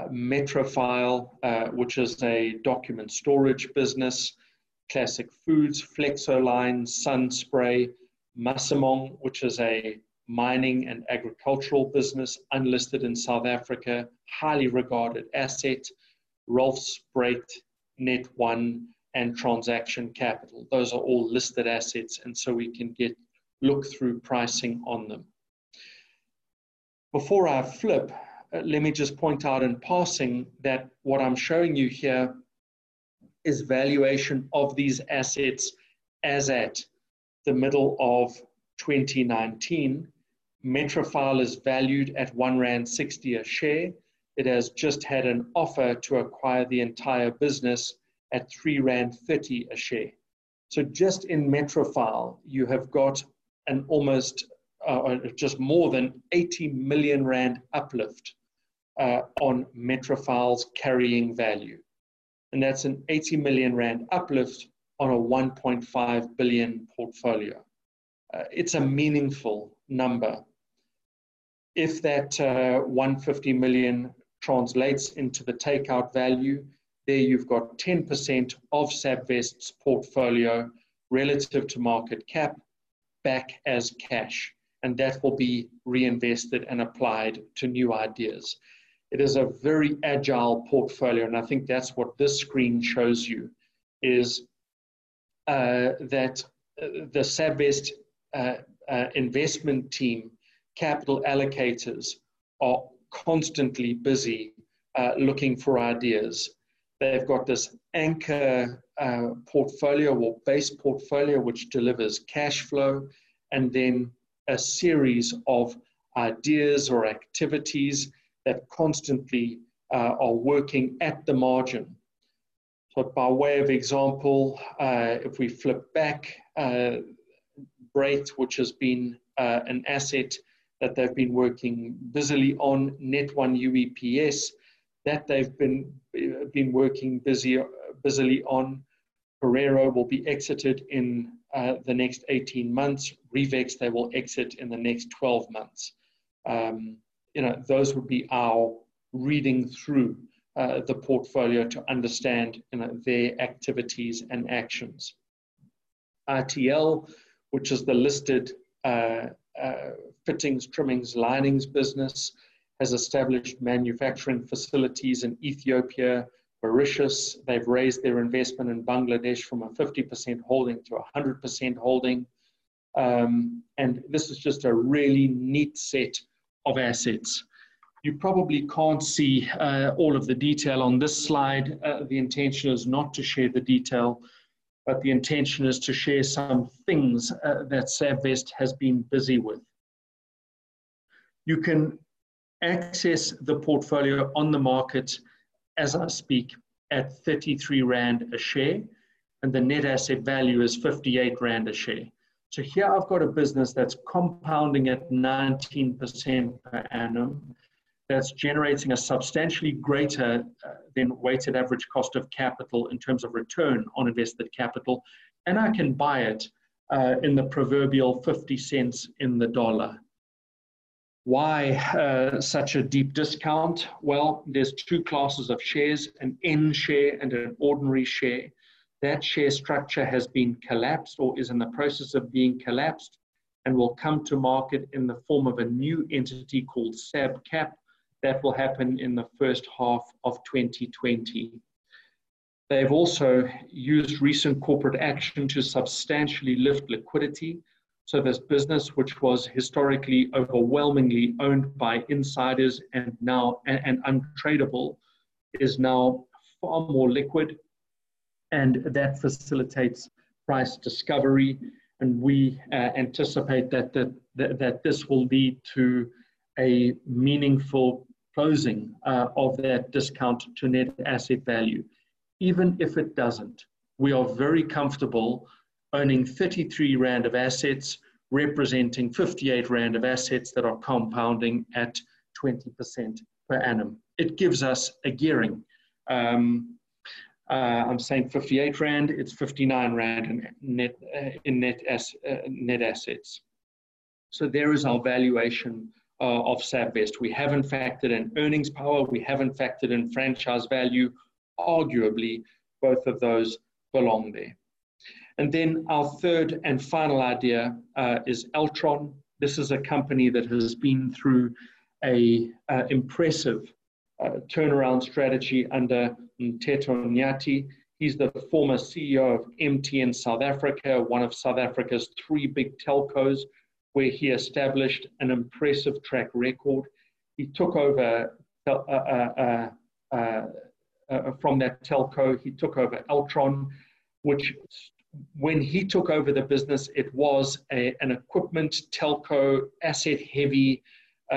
Metrofile, which is a document storage business, Classic Foods, Flexoline, Sunspray, Masimong, which is a mining and agricultural business, unlisted in South Africa, highly regarded asset, Rolfsbrecht, Net1, and Transaction Capital. Those are all listed assets, and so we can look through pricing on them. Before I flip, let me just point out in passing that what I'm showing you here is valuation of these assets as at the middle of 2019. Metrofile is valued at R1.60 a share. It has just had an offer to acquire the entire business at R3.30 a share. So just in Metrofile, you have got an almost just more than 80 million rand uplift on Metrofile's carrying value. And that's an 80 million rand uplift on a 1.5 billion portfolio. It's a meaningful number. If that 150 million translates into the takeout value, there you've got 10% of Savvest's portfolio relative to market cap back as cash, and that will be reinvested and applied to new ideas. It is a very agile portfolio, and I think that's what this screen shows you, is that the Savvest investment team, capital allocators, are constantly busy looking for ideas. They've got this anchor portfolio or base portfolio which delivers cash flow, and then a series of ideas or activities that constantly are working at the margin. So by way of example, if we flip back, Brait, which has been an asset that they've been working busily on, Net1 UEPS, that they've been working busily on. Perero will be exited in the next 18 months. Revex, they will exit in the next 12 months. Those would be our reading through the portfolio to understand their activities and actions. RTL, which is the listed fittings, trimmings, linings business, has established manufacturing facilities in Ethiopia, Mauritius. They've raised their investment in Bangladesh from a 50% holding to a 100% holding. And this is just a really neat set of assets. You probably can't see all of the detail on this slide. The intention is not to share the detail, but the intention is to share some things that Savvest has been busy with. You can access the portfolio on the market as I speak at 33 Rand a share, and the net asset value is 58 Rand a share. So here I've got a business that's compounding at 19% per annum, that's generating a substantially greater than weighted average cost of capital in terms of return on invested capital, and I can buy it in the proverbial 50 cents in the dollar. Why such a deep discount? Well, there's two classes of shares, an N share and an ordinary share. That share structure has been collapsed or is in the process of being collapsed and will come to market in the form of a new entity called SabCap. That will happen in the first half of 2020. They've also used recent corporate action to substantially lift liquidity. So this business, which was historically overwhelmingly owned by insiders and now and untradeable, is now far more liquid, and that facilitates price discovery. And we anticipate that this will lead to a meaningful closing of that discount to net asset value. Even if it doesn't, we are very comfortable owning 33 Rand of assets, representing 58 Rand of assets that are compounding at 20% per annum. It gives us a gearing. I'm saying 58 Rand, it's 59 Rand in net assets. So there is our valuation of Savvest. We haven't factored in earnings power, we haven't factored in franchise value. Arguably, both of those belong there. And then our third and final idea is Altron. This is a company that has been through an impressive turnaround strategy under Mteto Nyati. He's the former CEO of MTN South Africa, one of South Africa's three big telcos, where he established an impressive track record. He took over from that telco, he took over Altron, which when he took over the business, it was an equipment telco, asset-heavy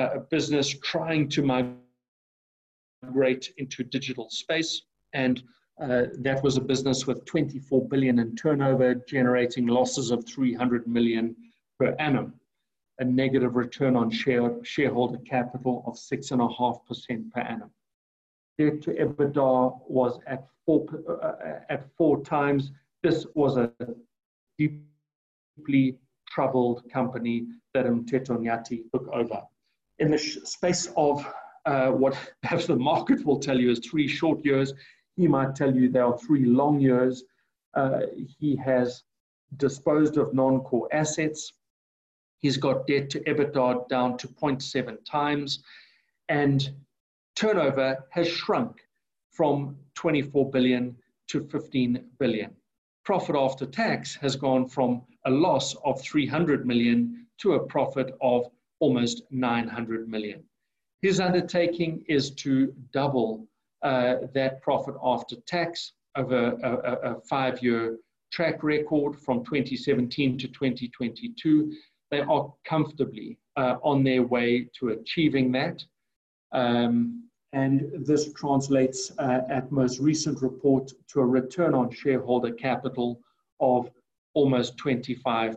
business trying to migrate into digital space. And That was a business with 24 billion in turnover, generating losses of 300 million per annum, a negative return on shareholder capital of 6.5% per annum. Debt to EBITDA was at 4 times. This was a deeply troubled company that Mteto Nyati took over. In the space of what perhaps the market will tell you is 3 short years, he might tell you there are 3 long years. He has disposed of non-core assets. He's got debt to EBITDA down to 0.7 times, and turnover has shrunk from 24 billion to 15 billion. Profit after tax has gone from a loss of 300 million to a profit of almost 900 million. His undertaking is to double that profit after tax over a 5-year track record from 2017 to 2022. They are comfortably on their way to achieving that. And this translates at most recent report to a return on shareholder capital of almost 25%,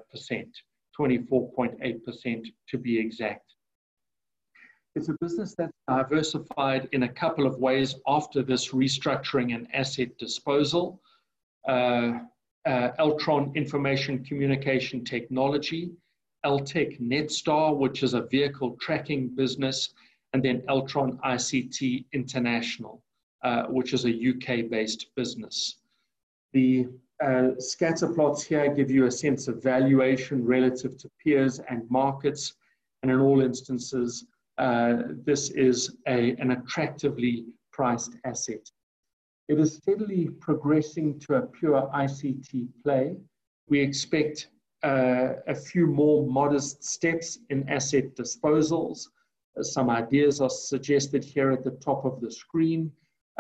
24.8% to be exact. It's a business that's diversified in a couple of ways after this restructuring and asset disposal. Altron Information Communication Technology, Altec Netstar, which is a vehicle tracking business, and then Altron ICT International, which is a UK-based business. The scatter plots here give you a sense of valuation relative to peers and markets, and in all instances, this is an attractively priced asset. It is steadily progressing to a pure ICT play. We expect a few more modest steps in asset disposals. Some ideas are suggested here at the top of the screen,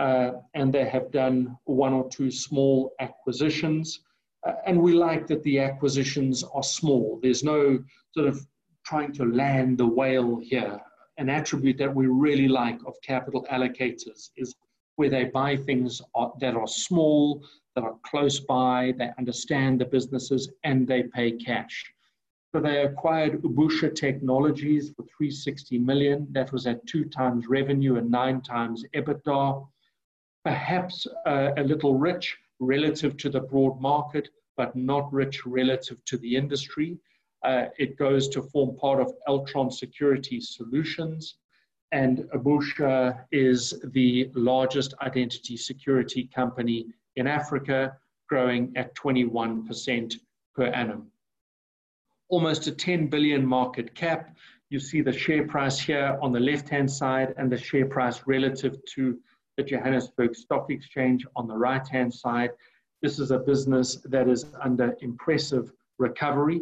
and they have done 1 or 2 small acquisitions. And we like that the acquisitions are small. There's no sort of trying to land the whale here. An attribute that we really like of capital allocators is where they buy things that are small, that are close by, they understand the businesses, and they pay cash. So they acquired Ubusha Technologies for 360 million. That was at 2 times revenue and 9 times EBITDA. Perhaps a little rich relative to the broad market, but not rich relative to the industry. It goes to form part of Altron Security Solutions, and Ubusha is the largest identity security company in Africa, growing at 21% per annum. Almost a 10 billion market cap. You see the share price here on the left-hand side and the share price relative to the Johannesburg Stock Exchange on the right-hand side. This is a business that is under impressive recovery.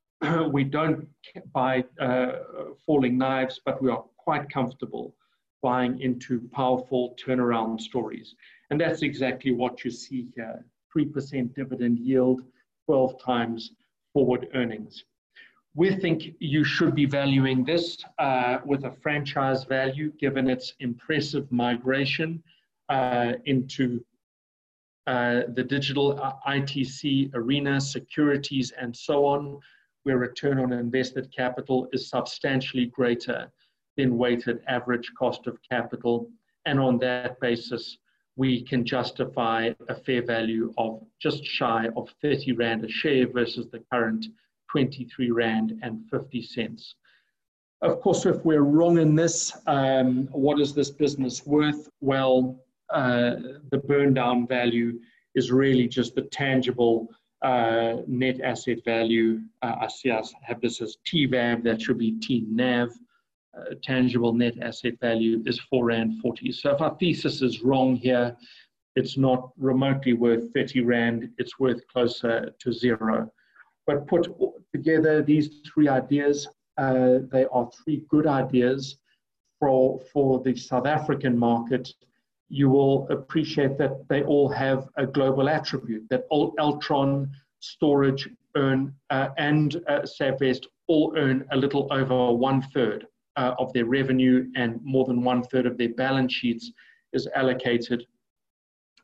We don't buy falling knives, but we are quite comfortable buying into powerful turnaround stories. And that's exactly what you see here. 3% dividend yield, 12 times forward earnings. We think you should be valuing this with a franchise value, given its impressive migration into the digital ITC arena, securities, and so on, where return on invested capital is substantially greater than weighted average cost of capital. And on that basis, we can justify a fair value of just shy of 30 Rand a share versus the current 23 Rand and 50 cents. Of course, if we're wrong in this, what is this business worth? Well, the burn down value is really just the tangible net asset value. I see us have this as TVAV, that should be TNAV. Tangible net asset value is 4 Rand 40. So if our thesis is wrong here, it's not remotely worth 30 Rand, it's worth closer to 0. But put together these 3 ideas, they are 3 good ideas for the South African market. You will appreciate that they all have a global attribute, that Altron, Storage, and Savvest all earn a little over 1/3 of their revenue, and more than 1/3 of their balance sheets is allocated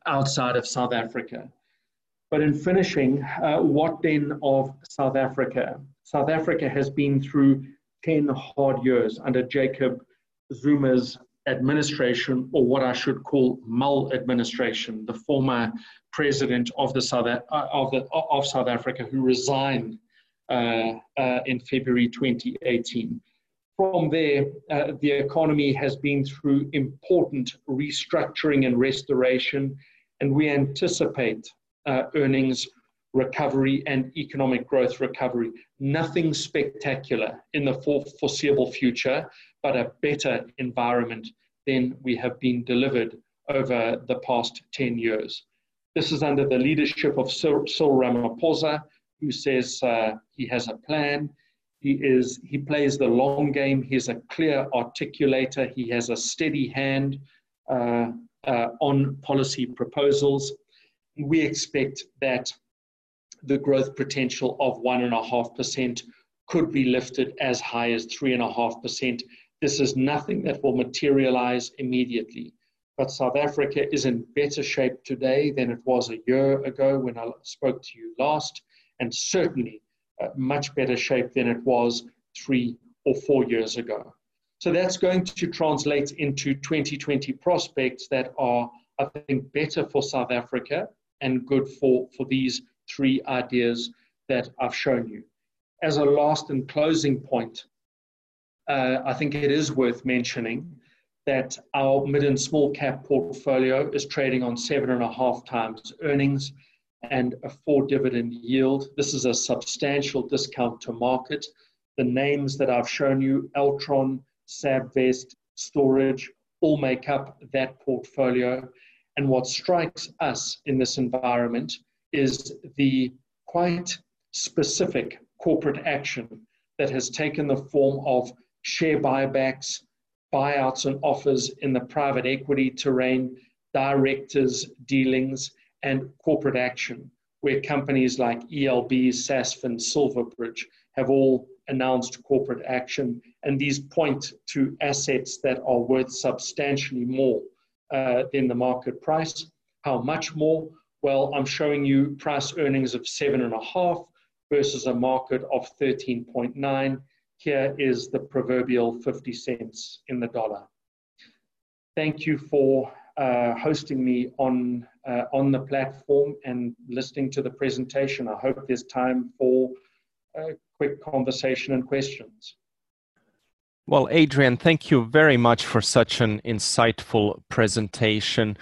outside of South Africa. But in finishing, what then of South Africa? South Africa has been through 10 hard years under Jacob Zuma's administration, or what I should call maladministration, the former president of South Africa, who resigned in February 2018. From there, the economy has been through important restructuring and restoration, and we anticipate earnings recovery and economic growth recovery. Nothing spectacular in the foreseeable future, but a better environment than we have been delivered over the past 10 years. This is under the leadership of Cyril Ramaphosa, who says he has a plan. He plays the long game. He's a clear articulator. He has a steady hand on policy proposals. We expect that the growth potential of 1.5% could be lifted as high as 3.5%. This is nothing that will materialize immediately. But South Africa is in better shape today than it was a year ago when I spoke to you last, and certainly much better shape than it was 3 or 4 years ago. So that's going to translate into 2020 prospects that are, I think, better for South Africa and good for these 3 ideas that I've shown you. As a last and closing point, I think it is worth mentioning that our mid and small cap portfolio is trading on 7.5 times earnings and a 4 dividend yield. This is a substantial discount to market. The names that I've shown you, Altron, Savvest, Storage, all make up that portfolio. And what strikes us in this environment is the quite specific corporate action that has taken the form of share buybacks, buyouts and offers in the private equity terrain, directors' dealings, and corporate action, where companies like ELB, Sasfin, Silverbridge have all announced corporate action. And these point to assets that are worth substantially more than the market price. How much more? Well, I'm showing you price earnings of 7.5 versus a market of 13.9. Here is the proverbial 50 cents in the dollar. Thank you for hosting me on the platform and listening to the presentation. I hope there's time for a quick conversation and questions. Well, Adrian, thank you very much for such an insightful presentation.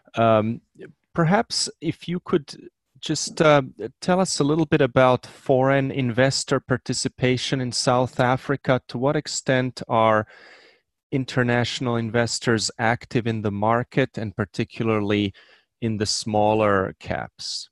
Perhaps if you could just tell us a little bit about foreign investor participation in South Africa. To what extent are international investors active in the market, and particularly in the smaller caps?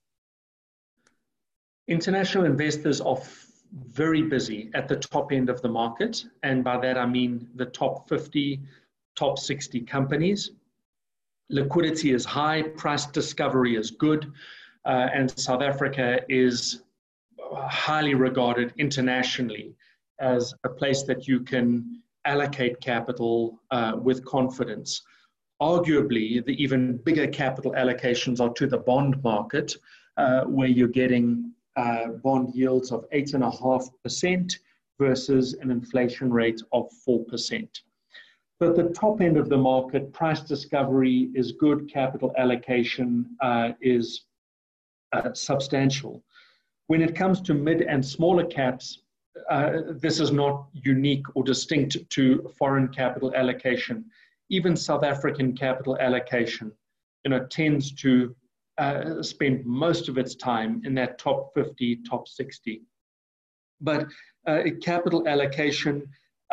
International investors are very busy at the top end of the market, and by that I mean the top 50, top 60 companies. Liquidity is high, price discovery is good, and South Africa is highly regarded internationally as a place that you can allocate capital with confidence. Arguably, the even bigger capital allocations are to the bond market, where you're getting bond yields of 8.5% versus an inflation rate of 4%. But the top end of the market, price discovery is good, capital allocation is substantial. When it comes to mid and smaller caps, this is not unique or distinct to foreign capital allocation. Even South African capital allocation, tends to spend most of its time in that top 50, top 60. But capital allocation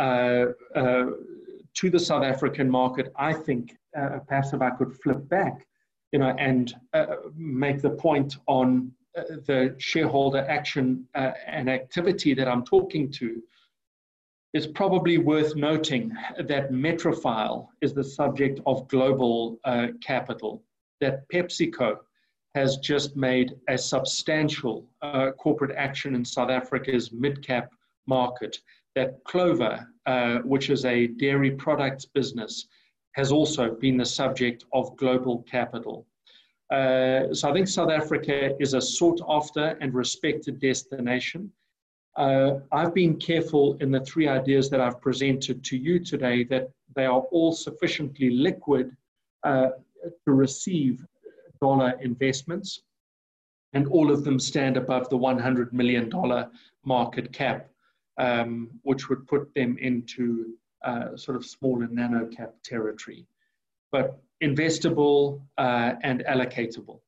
to the South African market, I think, perhaps if I could flip back, and make the point on the shareholder action and activity that I'm talking to, it's probably worth noting that Metrofile is the subject of global capital, that PepsiCo has just made a substantial corporate action in South Africa's mid-cap market, that Clover, which is a dairy products business, has also been the subject of global capital. So I think South Africa is a sought after and respected destination. I've been careful in the three ideas that I've presented to you today that they are all sufficiently liquid to receive dollar investments, and all of them stand above the $100 million market cap, which would put them into sort of small and nano cap territory, but investable and allocatable.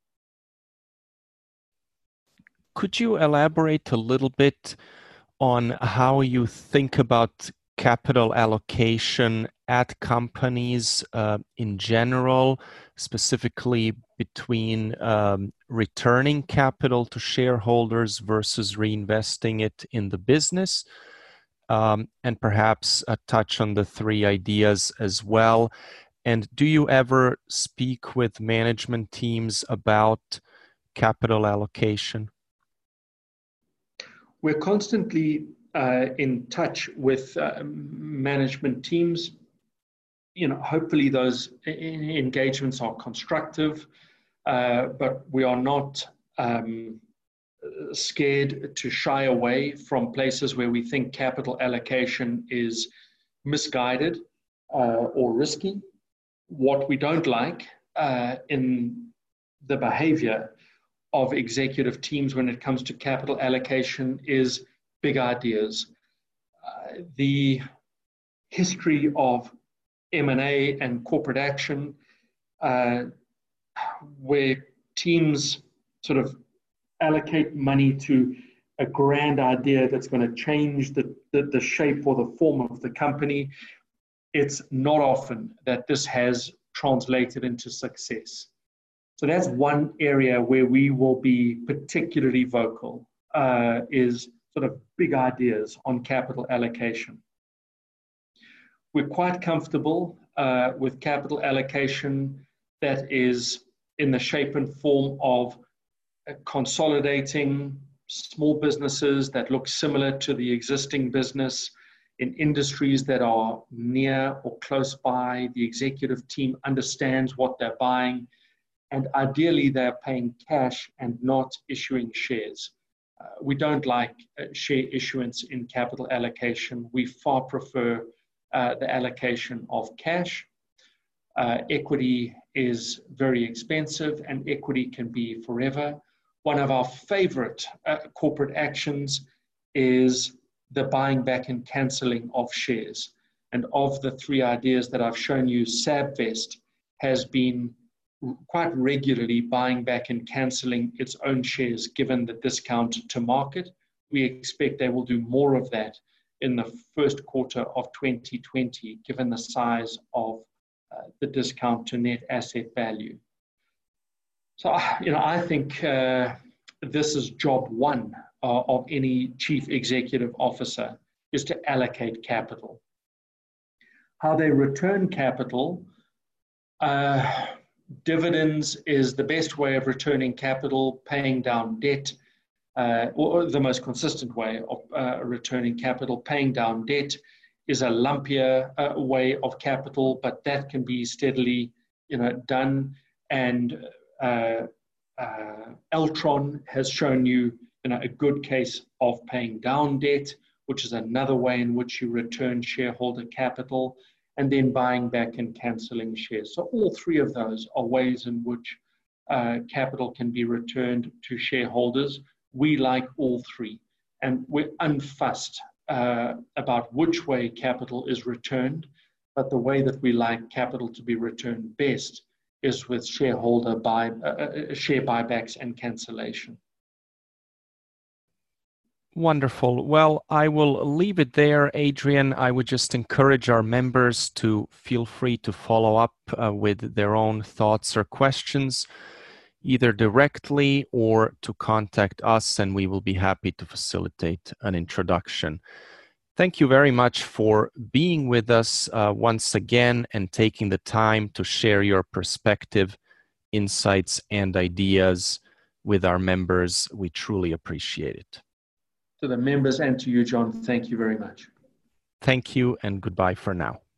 Could you elaborate a little bit on how you think about capital allocation at companies in general, specifically between returning capital to shareholders versus reinvesting it in the business? And perhaps a touch on the three ideas as well. And do you ever speak with management teams about capital allocation? We're constantly in touch with management teams. Hopefully those engagements are constructive, but we are not scared to shy away from places where we think capital allocation is misguided or risky. What we don't like in the behavior of executive teams when it comes to capital allocation is big ideas. The history of M&A and corporate action, where teams sort of allocate money to a grand idea that's going to change the shape or the form of the company, it's not often that this has translated into success. So that's one area where we will be particularly vocal, is sort of big ideas on capital allocation. We're quite comfortable with capital allocation that is in the shape and form of consolidating small businesses that look similar to the existing business in industries that are near or close by. The executive team understands what they're buying, and ideally they're paying cash and not issuing shares. We don't like share issuance in capital allocation. We far prefer the allocation of cash. Equity is very expensive, and equity can be forever. One of our favorite corporate actions is the buying back and cancelling of shares. And of the three ideas that I've shown you, SabVest has been quite regularly buying back and cancelling its own shares given the discount to market. We expect they will do more of that in the first quarter of 2020, given the size of the discount to net asset value. So, I think this is job one of any chief executive officer, is to allocate capital. How they return capital, dividends is the best way of returning capital, paying down debt, or the most consistent way of returning capital. Paying down debt is a lumpier way of capital, but that can be steadily done. And Altron has shown you a good case of paying down debt, which is another way in which you return shareholder capital, and then buying back and cancelling shares. So all three of those are ways in which capital can be returned to shareholders. We like all three, and we're unfussed about which way capital is returned, but the way that we like capital to be returned best is with share buybacks and cancellation. Wonderful. Well, I will leave it there, Adrian. I would just encourage our members to feel free to follow up with their own thoughts or questions, either directly or to contact us, and we will be happy to facilitate an introduction. Thank you very much for being with us once again and taking the time to share your perspective, insights, and ideas with our members. We truly appreciate it. To the members and to you, John, thank you very much. Thank you, and goodbye for now.